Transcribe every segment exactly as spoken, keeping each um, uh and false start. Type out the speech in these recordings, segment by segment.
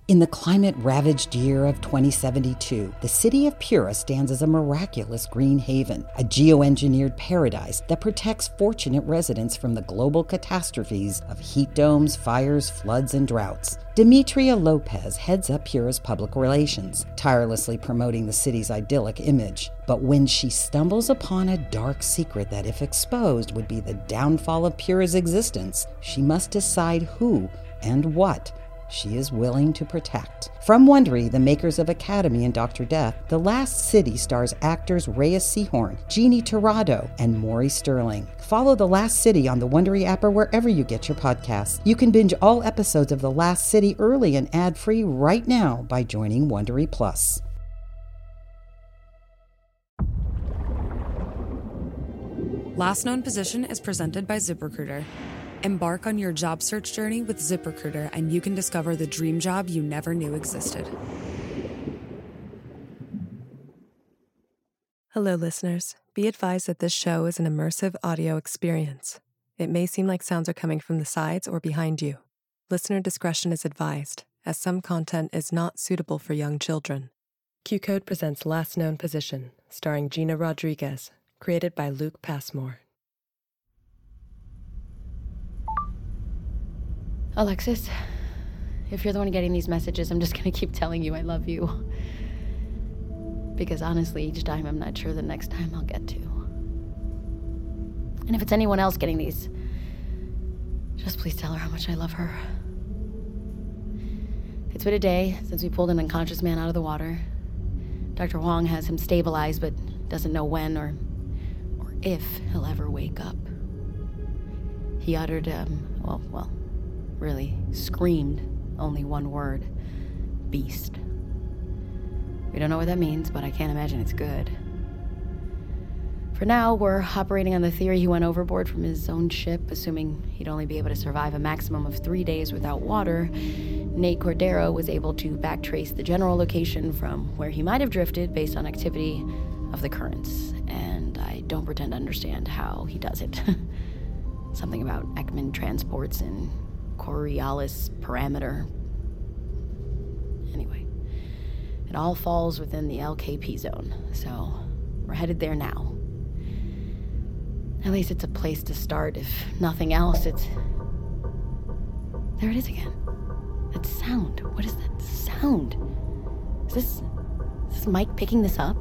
In the climate-ravaged year of twenty seventy-two, the city of Pura stands as a miraculous green haven, a geoengineered paradise that protects fortunate residents from the global catastrophes of heat domes, fires, floods, and droughts. Demetria Lopez heads up Pura's public relations, tirelessly promoting the city's idyllic image. But when she stumbles upon a dark secret that, if exposed, would be the downfall of Pura's existence, she must decide who and what she is willing to protect. From Wondery, the makers of Academy and Doctor Death, The Last City stars actors Reyes Sehorn, Jeannie Torrado, and Maury Sterling. Follow The Last City on the Wondery app or wherever you get your podcasts. You can binge all episodes of The Last City early and ad-free right now by joining Wondery Plus. Last Known Position is presented by ZipRecruiter. Embark on your job search journey with ZipRecruiter, and you can discover the dream job you never knew existed. Hello, listeners. Be advised that this show is an immersive audio experience. It may seem like sounds are coming from the sides or behind you. Listener discretion is advised, as some content is not suitable for young children. Q-Code presents Last Known Position, starring Gina Rodriguez, created by Luke Passmore. Alexis, if you're the one getting these messages, I'm just gonna keep telling you I love you. Because honestly, each time I'm not sure the next time I'll get to. And if it's anyone else getting these, just please tell her how much I love her. It's been a day since we pulled an unconscious man out of the water. Doctor Huang has him stabilized, but doesn't know when or, or if he'll ever wake up. He uttered, um, well, well, really screamed only one word: beast. We don't know what that means, but I can't imagine it's good. For now, we're operating on the theory he went overboard from his own ship, assuming he'd only be able to survive a maximum of three days without water. Nate Cordero was able to backtrace the general location from where he might have drifted based on activity of the currents, and I don't pretend to understand how he does it. Something about Ekman transports and Coriolis parameter. Anyway, it all falls within the L K P zone, so we're headed there now. At least it's a place to start. If nothing else, it's... There it is again. That sound. What is that sound? Is this... Is this Mike picking this up?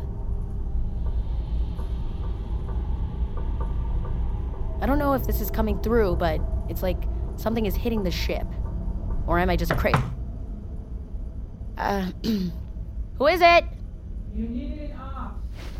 I don't know if this is coming through, but it's like something is hitting the ship. Or am I just crazy? Uh, who is it? You needed it off.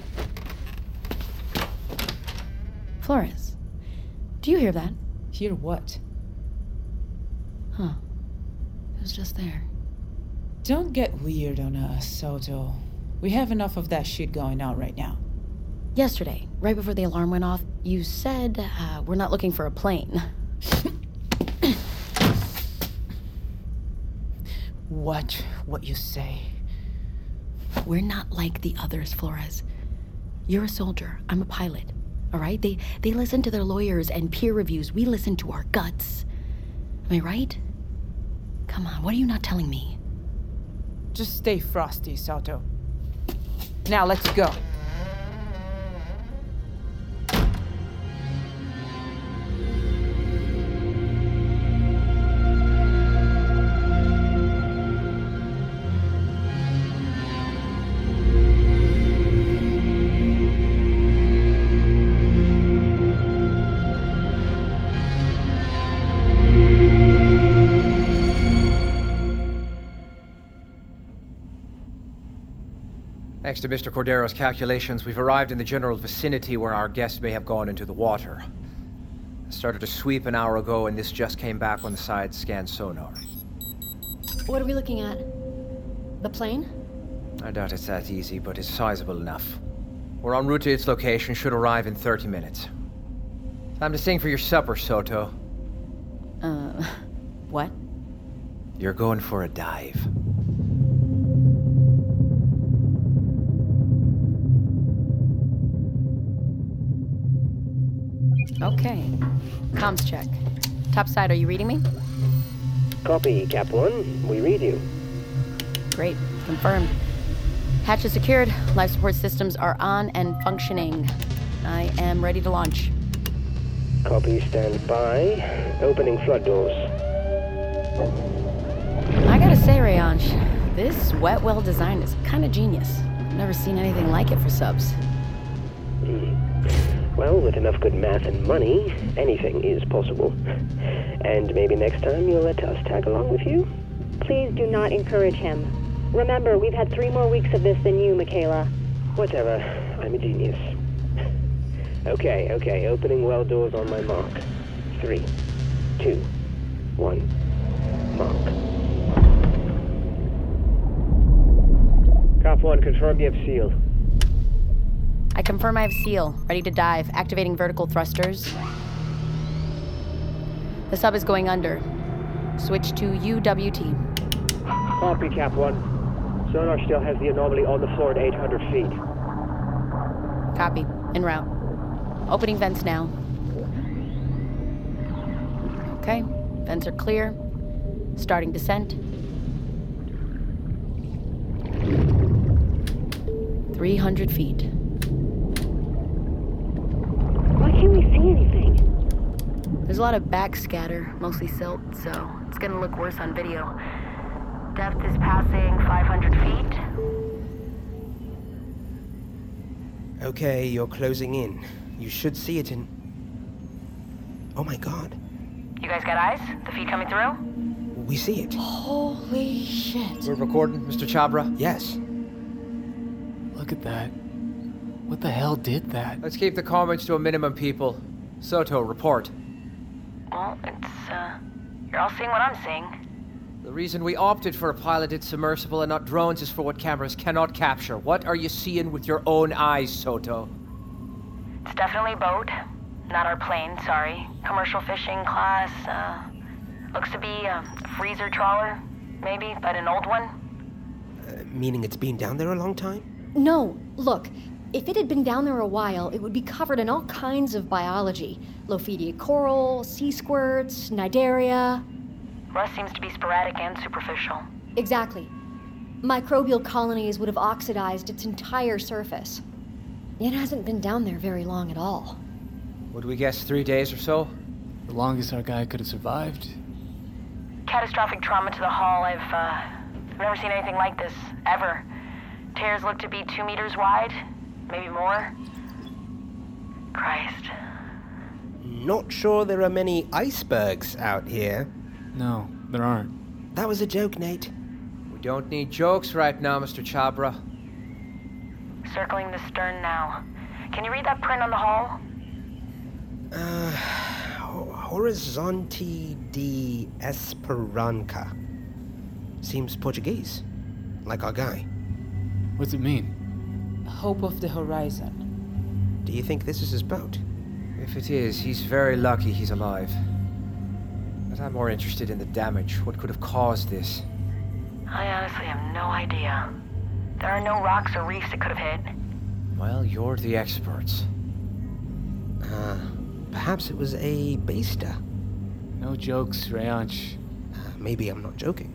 Flores, do you hear that? Hear what? Huh. It was just there. Don't get weird on us, Soto. We have enough of that shit going on right now. Yesterday, right before the alarm went off, you said uh, we're not looking for a plane. Watch what you say. We're not like the others, Flores. You're a soldier. I'm a pilot. All right? They they listen to their lawyers and peer reviews. We listen to our guts. Am I right? Come on, what are you not telling me? Just stay frosty, Soto. Now let's go. Thanks to Mister Cordero's calculations, we've arrived in the general vicinity where our guest may have gone into the water. I started to sweep an hour ago, and this just came back when the side scanned sonar. What are we looking at? The plane? I doubt it's that easy, but it's sizable enough. We're en route to its location, should arrive in thirty minutes. Time to sing for your supper, Soto. Uh, what? You're going for a dive. Okay. Comms check. Topside, are you reading me? Copy, Cap One. We read you. Great. Confirmed. Hatch is secured. Life support systems are on and functioning. I am ready to launch. Copy, stand by. Opening flood doors. I gotta say, Rayanch, this wet well design is kinda genius. I've never seen anything like it for subs. Hmm. Well, with enough good math and money, anything is possible. And maybe next time you'll let us tag along with you? Please do not encourage him. Remember, we've had three more weeks of this than you, Michaela. Whatever. I'm a genius. Okay, okay, opening well doors on my mark. Three, two, one, mark. Cop one, confirm you have seal. I confirm I have seal. Ready to dive. Activating vertical thrusters. The sub is going under. Switch to U W T. Copy, Cap one. Sonar still has the anomaly on the floor at eight hundred feet. Copy. En route. Opening vents now. Okay. Vents are clear. Starting descent. three hundred feet. Why can't we see anything? There's a lot of backscatter, mostly silt, so it's gonna look worse on video. Depth is passing five hundred feet. Okay, you're closing in. You should see it in... Oh my god. You guys got eyes? The feed coming through? We see it. Holy shit. We're recording, Mister Chabra? Yes. Look at that. What the hell did that? Let's keep the comments to a minimum, people. Soto, report. Well, it's, uh... you're all seeing what I'm seeing. The reason we opted for a piloted submersible and not drones is for what cameras cannot capture. What are you seeing with your own eyes, Soto? It's definitely a boat. Not our plane, sorry. Commercial fishing class, uh... looks to be a freezer trawler, maybe, but an old one. Uh, meaning it's been down there a long time? No, look. If it had been down there a while, it would be covered in all kinds of biology. Lophidia coral, sea squirts, cnidaria. Rust seems to be sporadic and superficial. Exactly. Microbial colonies would have oxidized its entire surface. It hasn't been down there very long at all. Would we guess three days or so? The longest our guy could have survived. Catastrophic trauma to the hull. I've, uh, I've never seen anything like this, ever. Tears look to be two meters wide, maybe more. Christ. Not sure there are many icebergs out here. No, there aren't. That was a joke, Nate. We don't need jokes right now, Mister Chabra. Circling the stern now. Can you read that print on the hull? Uh, Horizonte de Esperança. Seems Portuguese. Like our guy. What's it mean? Hope of the horizon. Do you think this is his boat? If it is, he's very lucky he's alive. But I'm more interested in the damage. What could have caused this? I honestly have no idea. There are no rocks or reefs it could have hit. Well, you're the experts. Uh, perhaps it was a baster. No jokes, Rayanch. Uh, maybe I'm not joking.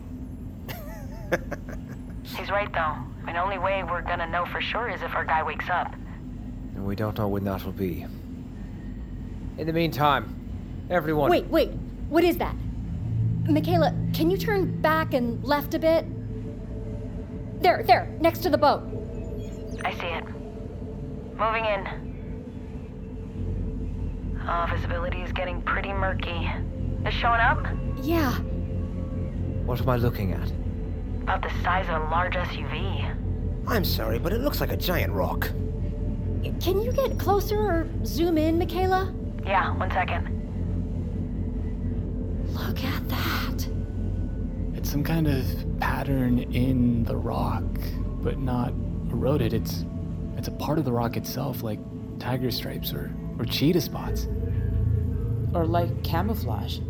He's right, though. I mean, the only way we're gonna know for sure is if our guy wakes up. And we don't know when that will be. In the meantime, everyone... Wait, wait. What is that? Michaela, can you turn back and left a bit? There, there, next to the boat. I see it. Moving in. Oh, visibility is getting pretty murky. Is showing up? Yeah. What am I looking at? About the size of a large S U V. I'm sorry, but it looks like a giant rock. Can you get closer or zoom in, Michaela? Yeah, one second. Look at that. It's some kind of pattern in the rock, but not eroded. It's it's a part of the rock itself, like tiger stripes or, or cheetah spots. Or like camouflage.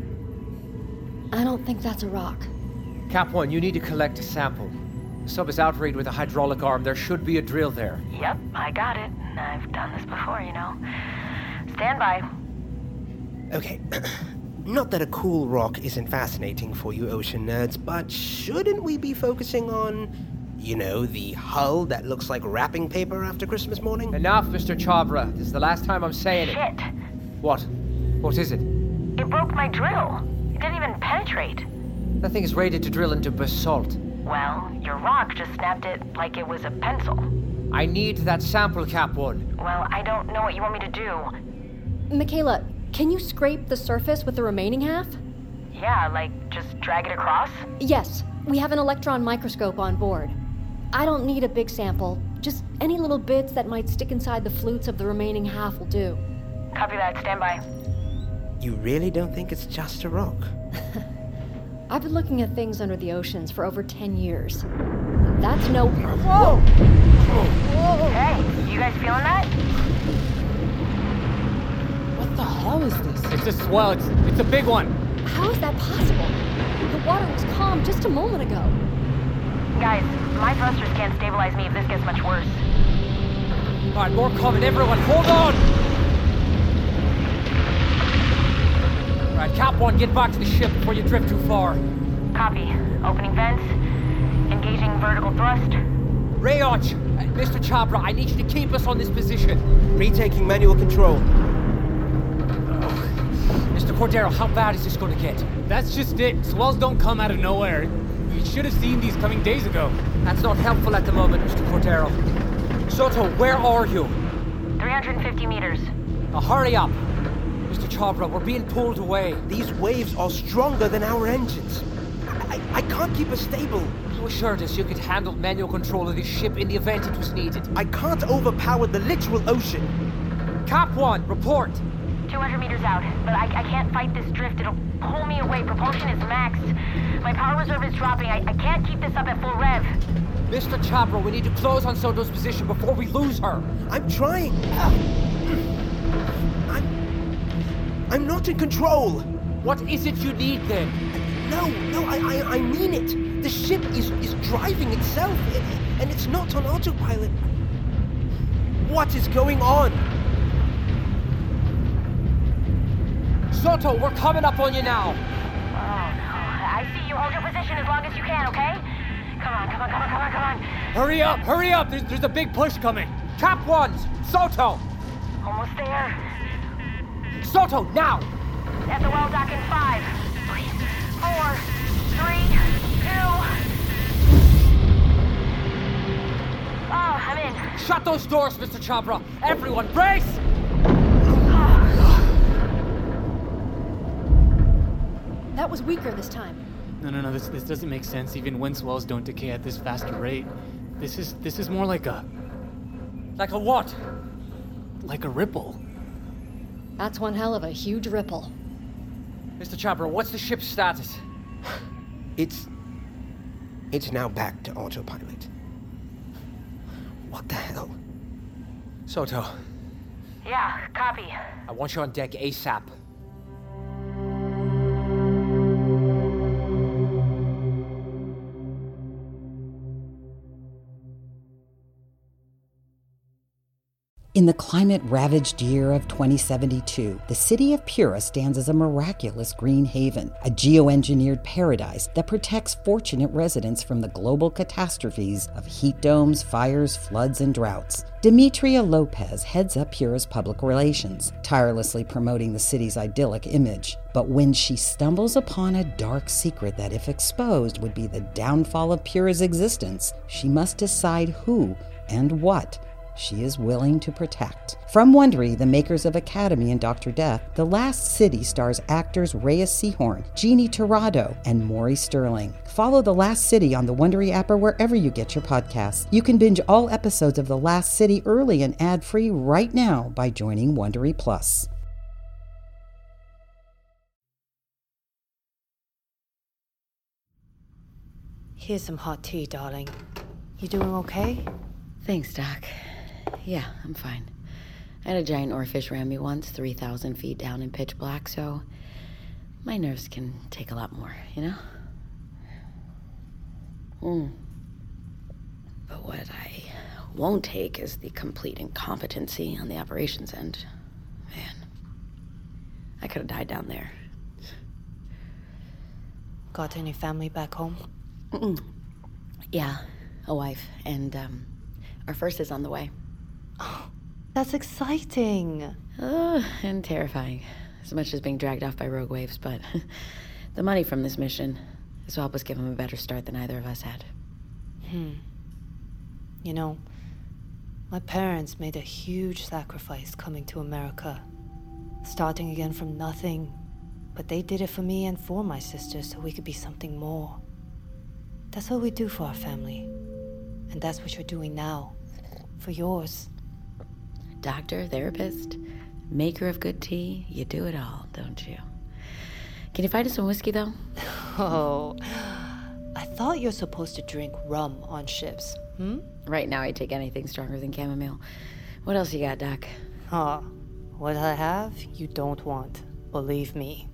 I don't think that's a rock. Cap one, you need to collect a sample. The sub is outrigged with a hydraulic arm. There should be a drill there. Yep, I got it. I've done this before, you know. Stand by. Okay. Not that a cool rock isn't fascinating for you ocean nerds, but shouldn't we be focusing on, you know, the hull that looks like wrapping paper after Christmas morning? Enough, Mister Chabra. This is the last time I'm saying it. Shit. What? What is it? It broke my drill. It didn't even penetrate. That thing is rated to drill into basalt. Well, your rock just snapped it like it was a pencil. I need that sample, Cap One. Well, I don't know what you want me to do. Michaela, can you scrape the surface with the remaining half? Yeah, like just drag it across? Yes, we have an electron microscope on board. I don't need a big sample. Just any little bits that might stick inside the flutes of the remaining half will do. Copy that, stand by. You really don't think it's just a rock? I've been looking at things under the oceans for over ten years. That's no... Whoa! Whoa! Hey, you guys feeling that? What the hell is this? It's a swell. It's, it's a big one. How is that possible? The water was calm just a moment ago. Guys, my thrusters can't stabilize me if this gets much worse. Alright, more coming. Everyone, hold on! Alright, Cap One, get back to the ship before you drift too far. Copy. Opening vents. Engaging vertical thrust. Rayoj! Uh, Mister Chabra, I need you to keep us on this position. Retaking manual control. Oh. Mister Cordero, how bad is this going to get? That's just it. Swells don't come out of nowhere. You should have seen these coming days ago. That's not helpful at the moment, Mister Cordero. Soto, where are you? three hundred fifty meters. Now hurry up. Mister Chabra, we're being pulled away. These waves are stronger than our engines. I, I can't keep us stable. You assured us you could handle manual control of this ship in the event it was needed. I can't overpower the literal ocean. Cap One, report. two hundred meters out, but I, I can't fight this drift. It'll pull me away. Propulsion is maxed. My power reserve is dropping. I, I can't keep this up at full rev. Mister Chabra, we need to close on Soto's position before we lose her. I'm trying. I'm... I'm not in control. What is it you need, then? No, no, I, I, I mean it. The ship is, is driving itself, and it's not on autopilot. What is going on? Soto, we're coming up on you now. Oh, no. I see you. Hold your position as long as you can, okay? Come on, come on, come on, come on, come on. Hurry up, hurry up. There's, there's a big push coming. Cap Ones, Soto. Almost there. Soto, now. At the well dock in five, four, three, two. Oh, I'm in. Shut those doors, Mister Chabra. Everyone, brace! That was weaker this time. No, no, no. This this doesn't make sense. Even wind swells don't decay at this faster rate. This is this is more like a like a what? Like a ripple. That's one hell of a huge ripple. Mister Chabra, what's the ship's status? It's... It's now back to autopilot. What the hell? Soto. Yeah, copy. I want you on deck ASAP. In the climate-ravaged year of twenty seventy-two, the city of Pura stands as a miraculous green haven, a geoengineered paradise that protects fortunate residents from the global catastrophes of heat domes, fires, floods, and droughts. Demetria Lopez heads up Pura's public relations, tirelessly promoting the city's idyllic image. But when she stumbles upon a dark secret that, if exposed, would be the downfall of Pura's existence, she must decide who and what she is willing to protect. From Wondery, the makers of Academy and Doctor Death, The Last City stars actors Reyes Sehorn, Jeannie Torrado, and Maury Sterling. Follow The Last City on the Wondery app or wherever you get your podcasts. You can binge all episodes of The Last City early and ad-free right now by joining Wondery Plus. Here's some hot tea, darling. You doing okay? Thanks, Doc. Yeah, I'm fine. I had a giant oarfish ram me once, three thousand feet down in pitch black, so my nerves can take a lot more, you know? Mm. But what I won't take is the complete incompetency on the operations end. Man, I could have died down there. Got any family back home? Mm-mm. Yeah, a wife, and um, our first is on the way. Oh, that's exciting. Uh, and terrifying, as much as being dragged off by rogue waves, but the money from this mission is what helped us give him a better start than either of us had. Hmm. You know, my parents made a huge sacrifice coming to America, starting again from nothing, but they did it for me and for my sister so we could be something more. That's what we do for our family, and that's what you're doing now, for yours. Doctor, therapist, maker of good tea, you do it all, don't you? Can you find us some whiskey, though? Oh, I thought you're supposed to drink rum on ships, hmm? Right now I take anything stronger than chamomile. What else you got, Doc? Huh. What I have, you don't want. Believe me.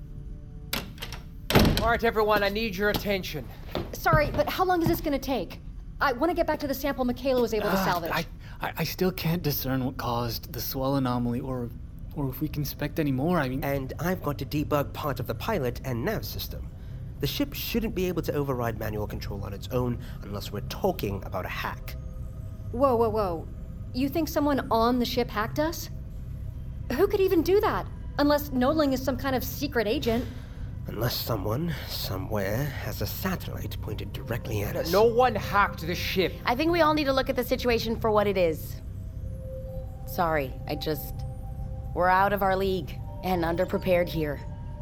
All right, everyone, I need your attention. Sorry, but how long is this gonna take? I want to get back to the sample Michaela was able to Uh, salvage. I, I, I still can't discern what caused the swell anomaly, or, or if we can expect any more. I mean, And I've got to debug part of the pilot and nav system. The ship shouldn't be able to override manual control on its own unless we're talking about a hack. Whoa, whoa, whoa. You think someone on the ship hacked us? Who could even do that? Unless Noling is some kind of secret agent. Unless someone, somewhere, has a satellite pointed directly at us. No one hacked the ship. I think we all need to look at the situation for what it is. Sorry, I just... We're out of our league, and underprepared here.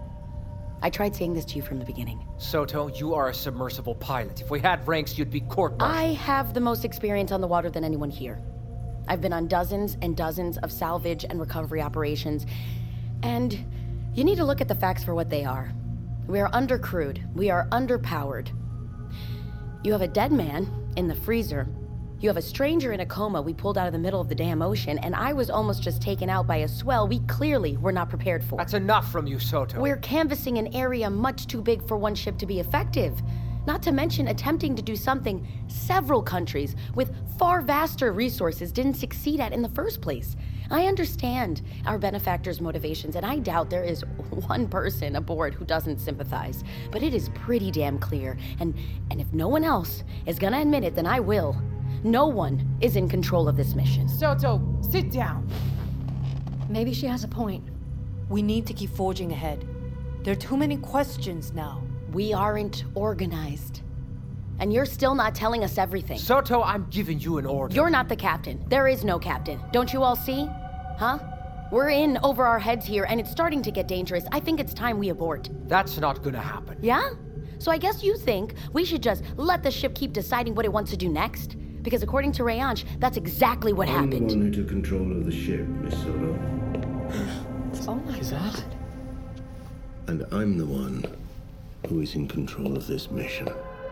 I tried saying this to you from the beginning. Soto, you are a submersible pilot. If we had ranks, you'd be court-martialed. I have the most experience on the water than anyone here. I've been on dozens and dozens of salvage and recovery operations, and you need to look at the facts for what they are. We are undercrewed. We are underpowered. You have a dead man in the freezer. You have a stranger in a coma we pulled out of the middle of the damn ocean, and I was almost just taken out by a swell we clearly were not prepared for. That's enough from you, Soto. We're canvassing an area much too big for one ship to be effective. Not to mention attempting to do something several countries with far vaster resources didn't succeed at in the first place. I understand our benefactors' motivations, and I doubt there is one person aboard who doesn't sympathize. But it is pretty damn clear, and, and if no one else is gonna admit it, then I will. No one is in control of this mission. Soto, sit down. Maybe she has a point. We need to keep forging ahead. There are too many questions now. We aren't organized. And you're still not telling us everything. Soto, I'm giving you an order. You're not the captain. There is no captain. Don't you all see? Huh? We're in over our heads here, and it's starting to get dangerous. I think it's time we abort. That's not gonna happen. Yeah? So I guess you think we should just let the ship keep deciding what it wants to do next? Because according to Rayanch, that's exactly what I'm happened. the one who took control of the ship, Miss Soto. Oh my is god. that? And I'm the one who is in control of this mission.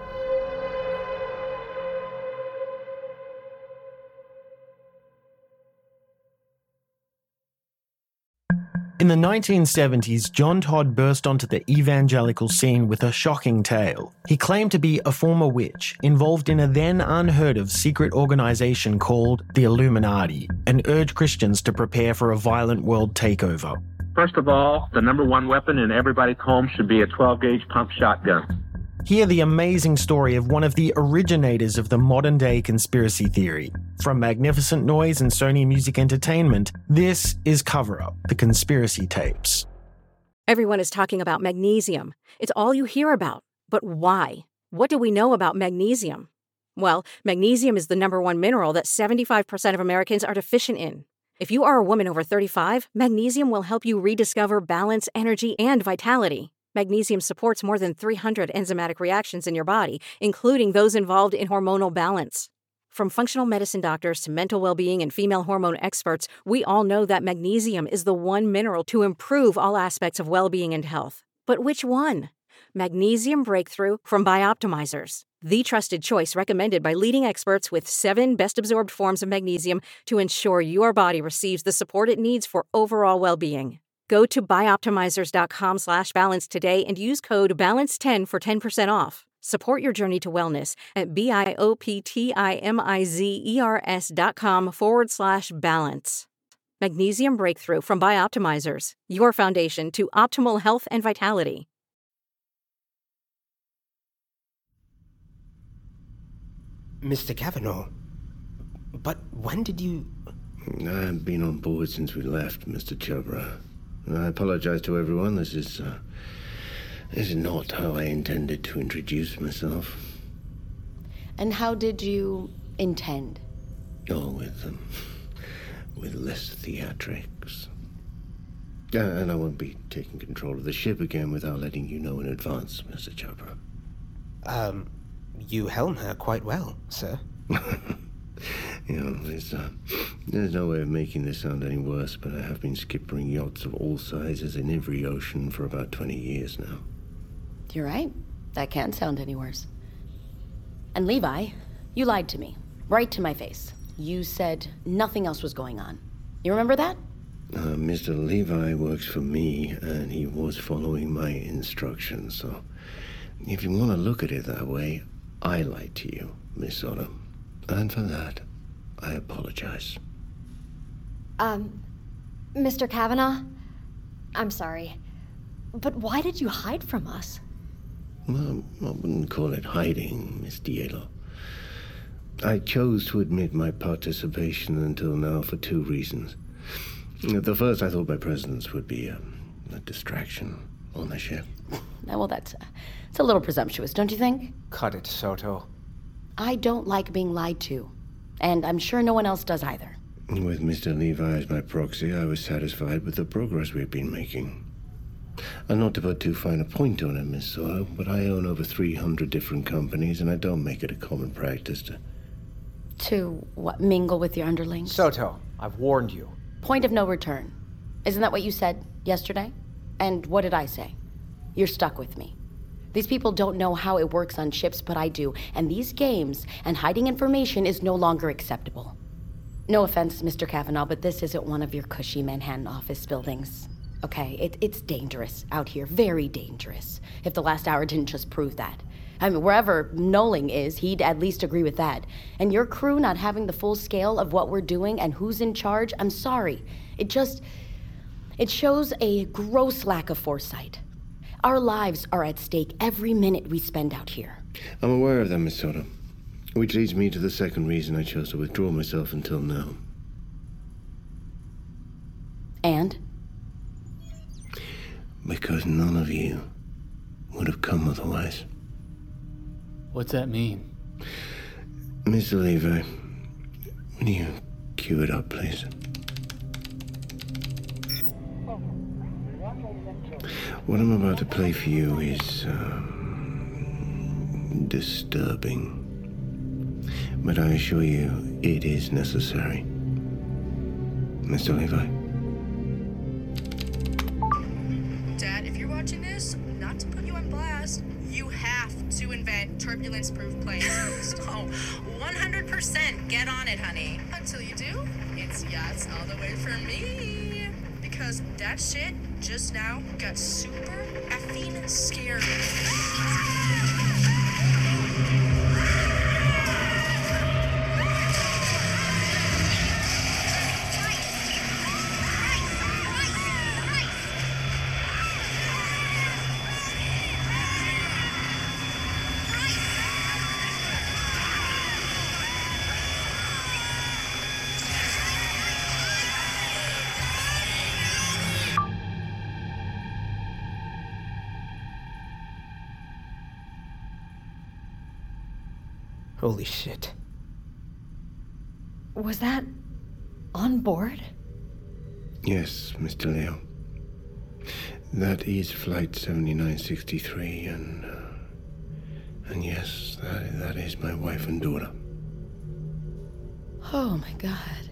In the nineteen seventies, John Todd burst onto the evangelical scene with a shocking tale. He claimed to be a former witch, involved in a then unheard of secret organization called the Illuminati, and urged Christians to prepare for a violent world takeover. First of all, the number one weapon in everybody's home should be a twelve gauge pump shotgun. Hear the amazing story of one of the originators of the modern-day conspiracy theory. From Magnificent Noise and Sony Music Entertainment, this is Cover Up, the conspiracy tapes. Everyone is talking about magnesium. It's all you hear about. But why? What do we know about magnesium? Well, magnesium is the number one mineral that seventy-five percent of Americans are deficient in. If you are a woman over thirty-five, magnesium will help you rediscover balance, energy, and vitality. Magnesium supports more than three hundred enzymatic reactions in your body, including those involved in hormonal balance. From functional medicine doctors to mental well-being and female hormone experts, we all know that magnesium is the one mineral to improve all aspects of well-being and health. But which one? Magnesium Breakthrough from Bioptimizers, the trusted choice recommended by leading experts with seven best-absorbed forms of magnesium to ensure your body receives the support it needs for overall well-being. Go to bioptimizers.com slash balance today and use code balance ten for ten percent off. Support your journey to wellness at B-I-O-P-T-I-M-I-Z-E-R-S dot com forward slash balance. Magnesium Breakthrough from Bioptimizers, your foundation to optimal health and vitality. Mister Kavanaugh, but when did you... I've been on board since we left, Mister Chopra. I apologize to everyone. This is, uh, this is not how I intended to introduce myself. And how did you intend? Oh, with, um, with less theatrics. Uh, and I won't be taking control of the ship again without letting you know in advance, Mister Chopra. Um, you helm her quite well, sir. You know, there's, uh, there's no way of making this sound any worse, but I have been skippering yachts of all sizes in every ocean for about twenty years now. You're right. That can't sound any worse. And Levi, you lied to me. Right to my face. You said nothing else was going on. You remember that? Uh, Mister Levi works for me, and he was following my instructions, so if you want to look at it that way, I lied to you, Miss Otto. And for that, I apologize. Um, Mister Kavanaugh? I'm sorry, but why did you hide from us? Well, I wouldn't call it hiding, Miss Diello. I chose to admit my participation until now for two reasons. At the first, I thought my presence would be a, a distraction on the ship. Well, that's uh, it's a little presumptuous, don't you think? Cut it, Soto. I don't like being lied to, and I'm sure no one else does either. With Mister Levi as my proxy, I was satisfied with the progress we've been making. And not to put too fine a point on it, Miss Soto, but I own over three hundred different companies, and I don't make it a common practice to... To, what, mingle with your underlings? Soto, I've warned you. Point of no return. Isn't that what you said yesterday? And what did I say? You're stuck with me. These people don't know how it works on ships, but I do. And these games and hiding information is no longer acceptable. No offense, Mister Kavanaugh, but this isn't one of your cushy Manhattan office buildings. Okay, it, it's dangerous out here. Very dangerous. If the last hour didn't just prove that. I mean, wherever Noling is, he'd at least agree with that. And your crew not having the full scale of what we're doing and who's in charge, I'm sorry. It just... It shows a gross lack of foresight. Our lives are at stake every minute we spend out here. I'm aware of that, Miss Soto. Which leads me to the second reason I chose to withdraw myself until now. And? Because none of you would have come otherwise. What's that mean? Mister Levi, will you cue it up, please? What I'm about to play for you is, um, disturbing. But I assure you, it is necessary. Mister Levi? Dad, if you're watching this, not to put you on blast, you have to invent turbulence-proof planes. Oh, one hundred percent get on it, honey. Until you do, it's yachts all the way for me. Because that shit just now got super effing scary. Holy shit. Was that on board? Yes, Mister Leo. That is Flight seventy-nine sixty-three, and... Uh, and yes, that, that is my wife and daughter. Oh my god.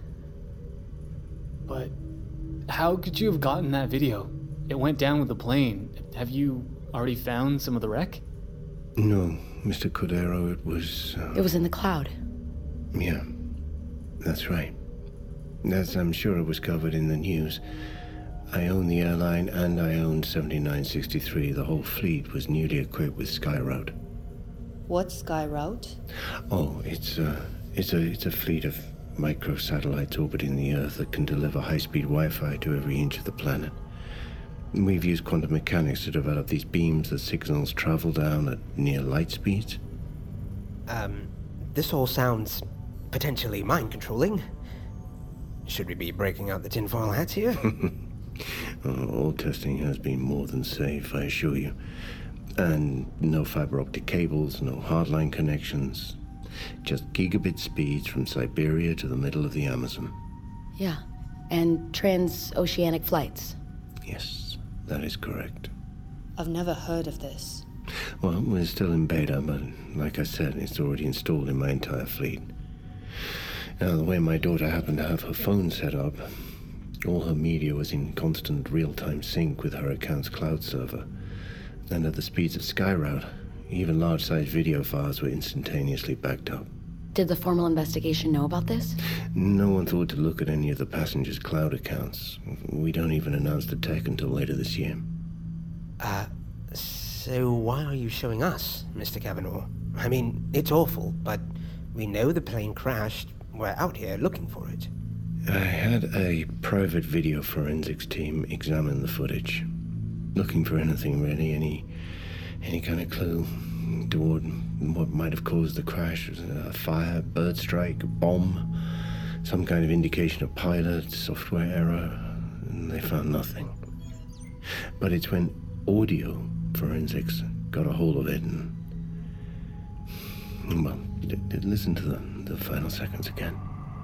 But how could you have gotten that video? It went down with the plane. Have you already found some of the wreck? No, Mister Cordero, it was... Uh, it was in the cloud. Yeah, that's right. As I'm sure it was covered in the news, I own the airline and I owned seventy-nine sixty-three. The whole fleet was newly equipped with Skyroute. What's Skyroute? Oh, it's a, it's a, it's a fleet of microsatellites orbiting the Earth that can deliver high-speed Wi-Fi to every inch of the planet. We've used quantum mechanics to develop these beams that signals travel down at near light speeds. Um, this all sounds potentially mind-controlling. Should we be breaking out the tinfoil hats here? Oh, all testing has been more than safe, I assure you. And no fiber optic cables, no hardline connections. Just gigabit speeds from Siberia to the middle of the Amazon. Yeah, and transoceanic flights. Yes, that is correct. I've never heard of this. Well, we're still in beta, but like I said, it's already installed in my entire fleet. Now, the way my daughter happened to have her phone set up, all her media was in constant real-time sync with her account's cloud server. And at the speeds of SkyRoute, even large-sized video files were instantaneously backed up. Did the formal investigation know about this? No one thought to look at any of the passengers' cloud accounts. We don't even announce the tech until later this year. Uh, so why are you showing us, Mister Kavanaugh? I mean, it's awful, but we know the plane crashed. We're out here looking for it. I had a private video forensics team examine the footage, looking for anything really, any any kind of clue toward what might have caused the crash. A fire, bird strike, a bomb, some kind of indication of pilot, software error, and they found nothing. But it's when audio forensics got a hold of it and... Well, listen to the, the final seconds again.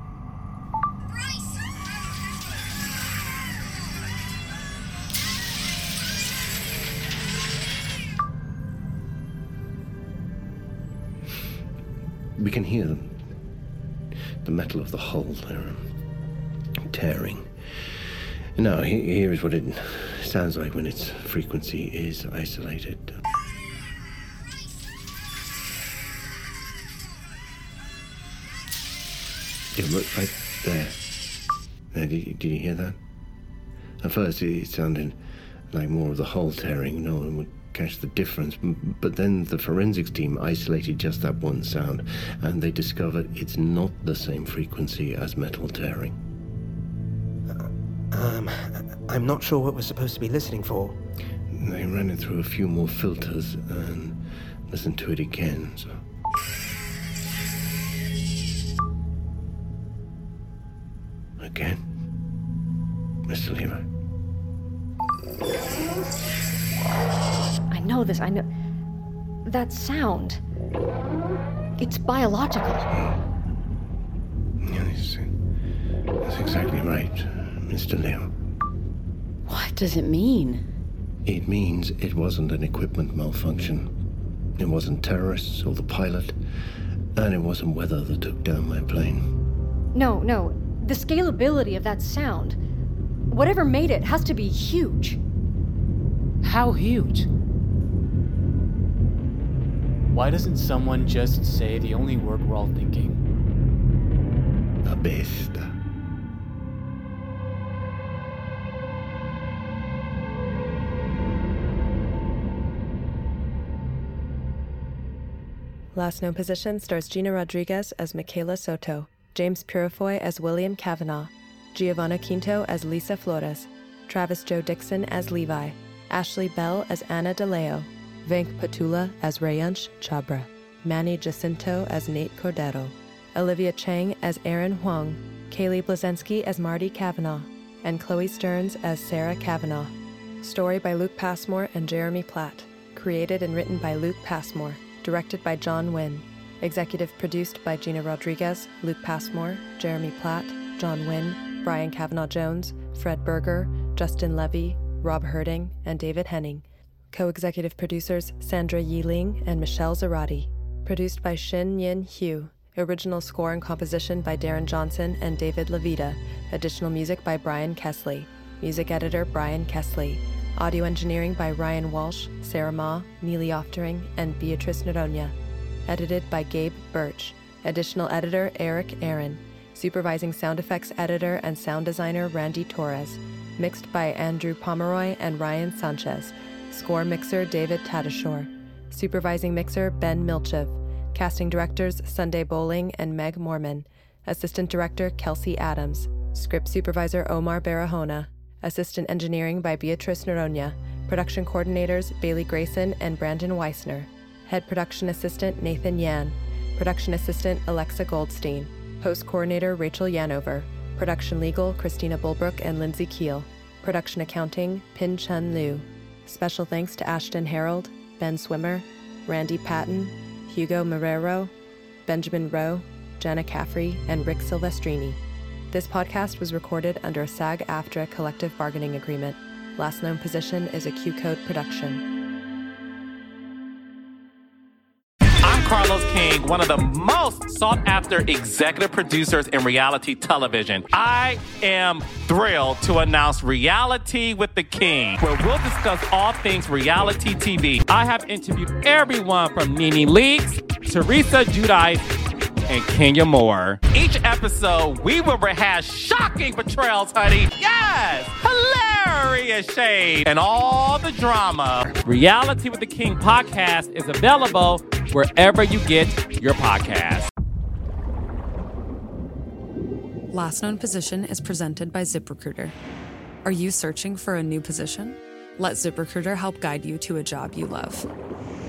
We can hear them. The metal of the hull, they're um, tearing. Now, he, here is what it sounds like when its frequency is isolated. Yeah, look, right there. there did, you, did you hear that? At first, it, it sounded like more of the hull tearing. No one would catch the difference, but then the forensics team isolated just that one sound, and they discovered it's not the same frequency as metal tearing. Uh, um, I'm not sure what we're supposed to be listening for. They ran it through a few more filters and listened to it again, so... Again? Mister Levi. I know this, I know... That sound... It's biological. Yes, that's exactly right, Mister Leo. What does it mean? It means it wasn't an equipment malfunction. It wasn't terrorists or the pilot, and it wasn't weather that took down my plane. No, no. The scalability of that sound, whatever made it, has to be huge. How huge? Why doesn't someone just say the only word we're all thinking? La besta. Last Known Position stars Gina Rodriguez as Michaela Soto, James Purifoy as William Kavanaugh, Giovanna Quinto as Lisa Flores, Travis Joe Dixon as Levi, Ashley Bell as Anna DeLeo, Venk Patula as Rayansh Chabra, Manny Jacinto as Nate Cordero, Olivia Chang as Aaron Huang, Kaylee Blazensky as Marty Kavanaugh, and Chloe Stearns as Sarah Kavanaugh. Story by Luke Passmore and Jeremy Platt. Created and written by Luke Passmore. Directed by John Wynn. Executive produced by Gina Rodriguez, Luke Passmore, Jeremy Platt, John Wynn, Brian Kavanaugh-Jones, Fred Berger, Justin Levy, Rob Herding, and David Henning. Co-executive producers Sandra Yiling and Michelle Zarati. Produced by Shin Yin Hugh. Original score and composition by Darren Johnson and David Levita. Additional music by Brian Kesley. Music editor Brian Kesley. Audio engineering by Ryan Walsh, Sarah Ma, Neely Oftering, and Beatrice Noronha. Edited by Gabe Birch. Additional editor Eric Aaron. Supervising sound effects editor and sound designer Randy Torres. Mixed by Andrew Pomeroy and Ryan Sanchez. Score mixer David Tadashore. Supervising mixer Ben Milchev. Casting directors Sunday Bowling and Meg Morman. Assistant director Kelsey Adams. Script supervisor Omar Barahona. Assistant engineering by Beatrice Noronha. Production coordinators Bailey Grayson and Brandon Weissner. Head production assistant Nathan Yan. Production assistant Alexa Goldstein. Post coordinator Rachel Yanover. Production legal Christina Bulbrook and Lindsay Keel. Production accounting Pin Chun Liu. Special thanks to Ashton Harold, Ben Swimmer, Randy Patton, Hugo Marrero, Benjamin Rowe, Jenna Caffrey, and Rick Silvestrini. This podcast was recorded under a SAG-AFTRA collective bargaining agreement. Last known position is a Q-Code production. I'm Carlos King, one of the most sought-after executive producers in reality television. I am thrilled to announce Reality with the King, where we'll discuss all things reality T V. I have interviewed everyone from Nene Leakes, Teresa Giudice, and Kenya Moore. Each episode, we will rehash shocking betrayals, honey. Yes! Hilarious shade and all the drama. Reality with the King podcast is available wherever you get your podcast. Last Known Position is presented by ZipRecruiter. Are you searching for a new position? Let ZipRecruiter help guide you to a job you love.